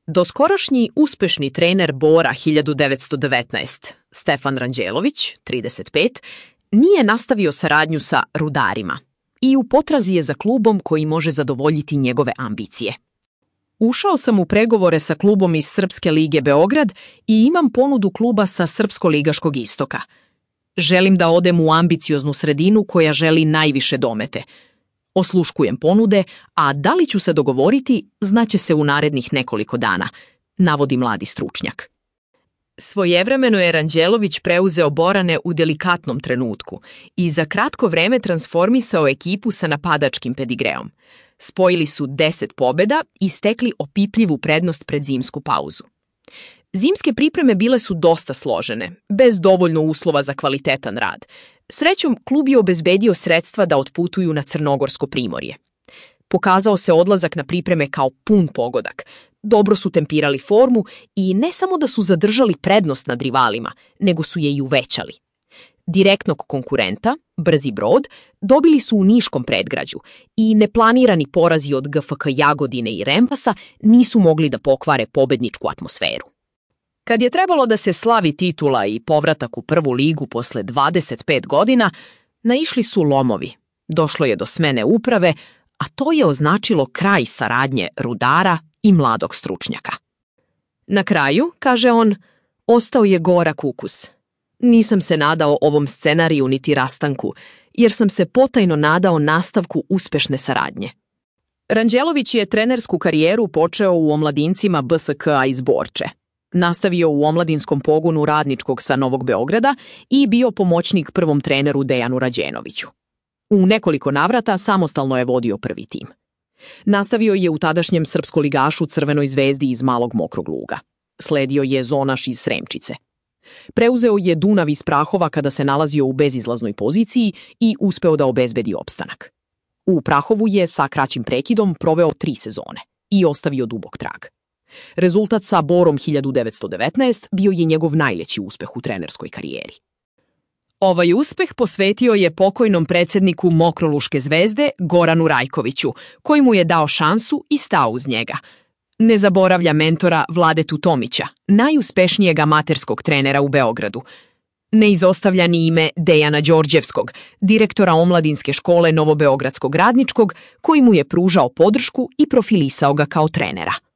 Doskorašnji uspešni trener Bora 1919, Stefan Ranđelović, 35, nije nastavio saradnju sa Rudarima i u potrazi je za klubom koji može zadovoljiti njegove ambicije. Ušao sam u pregovore sa klubom iz Srpske lige Beograd i imam ponudu kluba sa Srpsko-ligaškog istoka. Želim da odem u ambicioznu sredinu koja želi najviše domete. Osluškujem ponude, a da li ću se dogovoriti, znaće se u narednih nekoliko dana, navodi mladi stručnjak. Svojevremeno je Ranđelović preuzeo Borane u delikatnom trenutku i za kratko vreme transformisao ekipu sa napadačkim pedigreom. Spojili su 10 pobjeda i stekli opipljivu prednost pred zimsku pauzu. Zimske pripreme bile su dosta složene, bez dovoljno uslova za kvalitetan rad. Srećom, klub je obezbedio sredstva da otputuju na Crnogorsko primorje. Pokazao se odlazak na pripreme kao pun pogodak. Dobro su tempirali formu i ne samo da su zadržali prednost nad rivalima, nego su je i uvećali. Direktnog konkurenta, Brzi Brod, dobili su u Niškom predgrađu i neplanirani porazi od GFK Jagodine i Rempasa nisu mogli da pokvare pobedničku atmosferu. Kad je trebalo da se slavi titula i povratak u prvu ligu posle 25 godina, naišli su lomovi. Došlo je do smene uprave, a to je označilo kraj saradnje Rudara i mladog stručnjaka. Na kraju, kaže on, ostao je gorak ukus. Nisam se nadao ovom scenariju niti rastanku, jer sam se potajno nadao nastavku uspešne saradnje. Ranđelović je trenersku karijeru počeo u omladincima BSK-a iz Borče. Nastavio u omladinskom pogonu Radničkog sa Novog Beograda i bio pomoćnik prvom treneru Dejanu Rađenoviću. U nekoliko navrata samostalno je vodio prvi tim. Nastavio je u tadašnjem srpskoligašu Crvenoj zvezdi iz Malog Mokrog Luga. Sledio je Zonaš iz Sremčice. Preuzeo je Dunav iz Prahova kada se nalazio u bezizlaznoj poziciji i uspeo da obezbedi opstanak. U Prahovu je sa kraćim prekidom proveo 3 sezone i ostavio dubok trag. Rezultat sa Borom 1919 bio je njegov najveći uspeh u trenerskoj karijeri. Ovaj uspeh posvetio je pokojnom predsjedniku Mokroluške zvezde Goranu Rajkoviću, koji mu je dao šansu i stao uz njega. Ne zaboravlja mentora Vladetu Tomića, najuspešnijeg amaterskog trenera u Beogradu. Ne izostavlja ni ime Dejana Đorđevskog, direktora omladinske škole Novobeogradskog Radničkog, koji mu je pružao podršku i profilisao ga kao trenera.